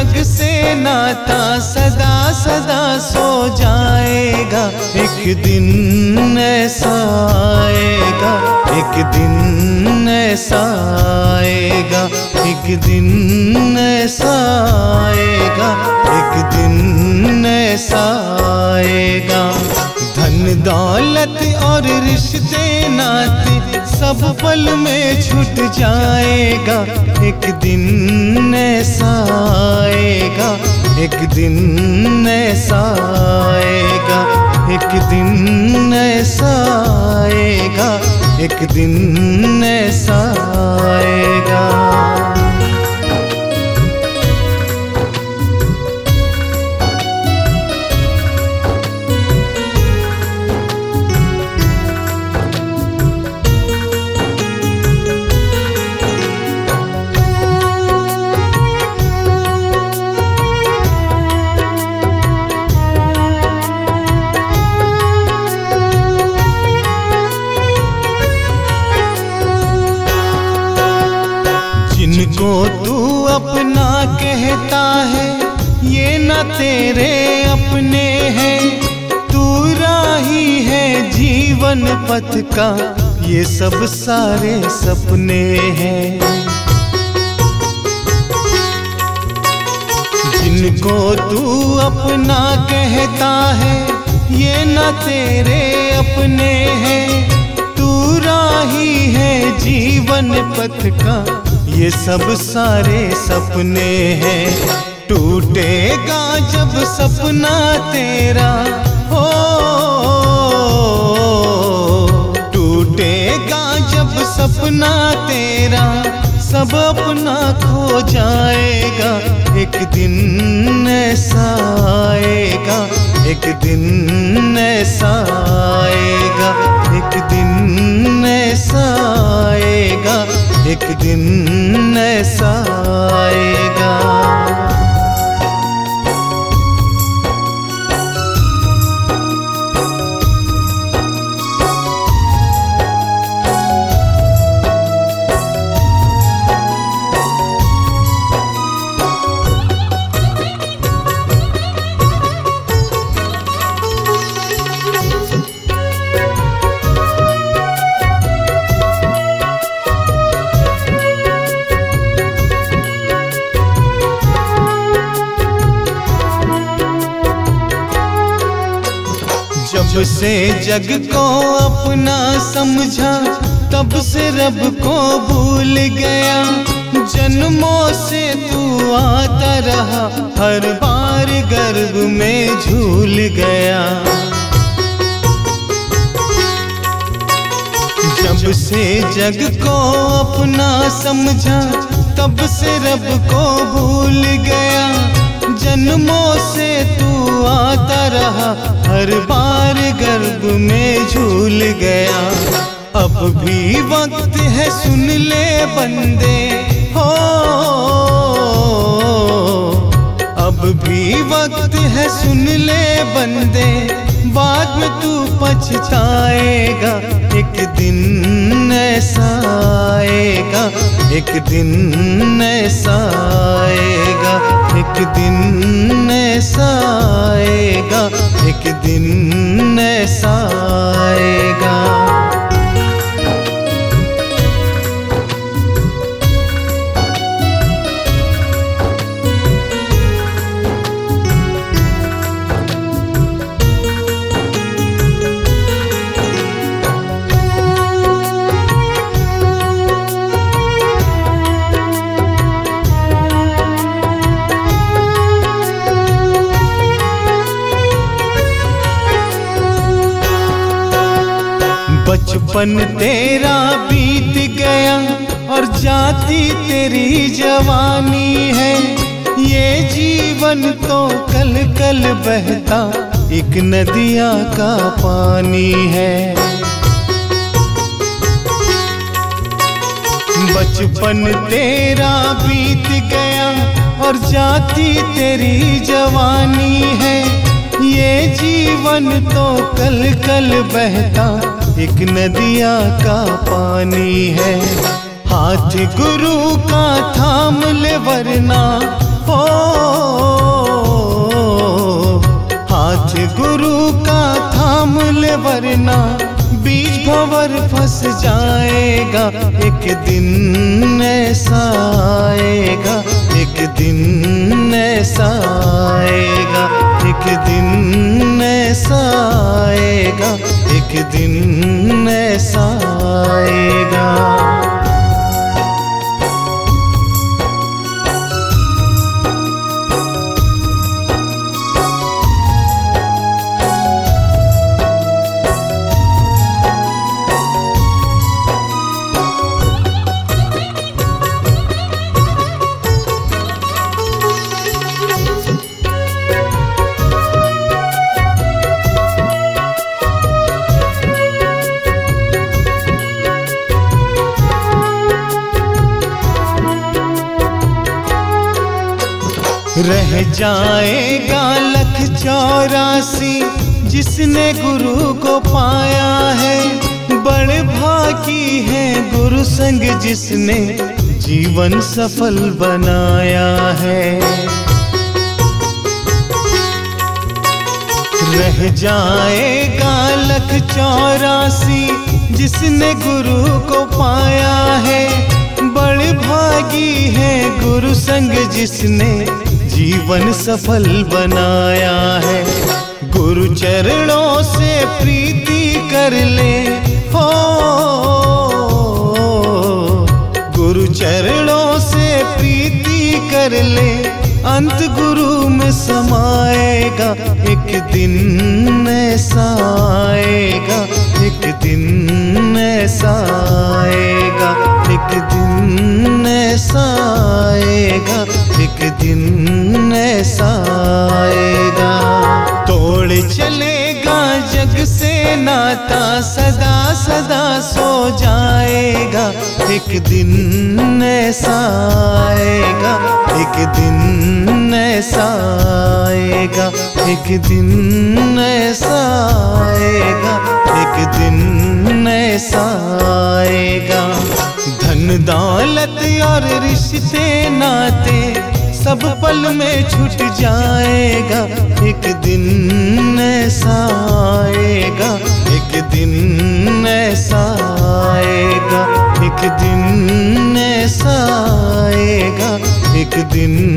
जग से नाता सदा सदा सो जाएगा। एक दिन ऐसा आएगा, एक दिन ऐसा आएगा, एक दिन ऐसा आएगा, एक दिन ऐसा आएगा। धन दौलत और रिश्ते नाते सब पल में छूट जाएगा। एक दिन ऐसा आएगा, एक दिन ऐसा आएगा, एक दिन ऐसा आएगा, एक दिन ऐसा आएगा। जिनको तू अपना कहता है ये न तेरे अपने हैं। तू राही है जीवन पथ का, ये सब सारे सपने हैं। जिनको तू अपना कहता है ये न तेरे अपने हैं। तू राही है जीवन पथ का, ये सब सारे सपने हैं। टूटेगा जब सपना तेरा हो, टूटेगा जब सपना तेरा, सब अपना खो जाएगा। एक दिन ऐसा आएगा, एक दिन ऐसा आएगा, एक दिन ऐसा आएगा, एक दिन ऐसा आएगा। जब से जग को अपना समझा तब से रब को भूल गया। जन्मों से तू आता रहा, हर बार गर्भ में झूल गया। जब से जग को अपना समझा तब से रब को भूल गया। जन्मों से तू आता रहा, हर बार गर्भ में झूल गया। अब भी वक्त है सुन ले बंदे हो, अब भी वक्त है सुन ले बंदे, बाद में तू पछताएगा। एक दिन ऐसा आएगा, एक दिन ऐसा आएगा, एक दिन ऐसा आएगा, एक दिन ऐसा आएगा। बचपन तेरा बीत गया और जाती तेरी जवानी है। ये जीवन तो कल कल बहता एक नदिया का पानी है। बचपन तेरा बीत गया और जाती तेरी जवानी है। ये जीवन तो कल कल बहता एक नदिया का पानी है। हाथ गुरु का थाम ले वरना हो हाथ गुरु का थाम ले वरना बीच भंवर फंस जाएगा। एक दिन ऐसा आएगा, एक दिन ऐसा आएगा, एक दिन ऐसा आएगा, एक दिन ऐसा आएगा। रह जाएगा 1,84,000 जिसने गुरु को पाया है। बड़े भागी है गुरु संग जिसने जीवन सफल बनाया है। रह जाएगा 1,84,000 जिसने गुरु को पाया है। बड़े भागी है गुरु संग जिसने जीवन सफल बनाया है। गुरु चरणों से प्रीति कर ले हो, गुरु चरणों से प्रीति कर ले, अंत गुरु में समाएगा। एक दिन ऐसा आएगा, एक दिन ऐसा आएगा, एक दिन ऐसा आएगा, एक दिन ऐसा आएगा। तोड़ चलेगा जग से नाता, सदा सदा सो जाएगा। एक दिन ऐसा आएगा, एक दिन ऐसा आएगा, एक दिन ऐसा आएगा, एक दिन ऐसा आएगा। धन दौलत और रिश्ते नाते सब पल में छूट जाएगा। एक दिन ऐसा आएगा, एक दिन ऐसा आएगा, एक दिन ऐसा आएगा, एक दिन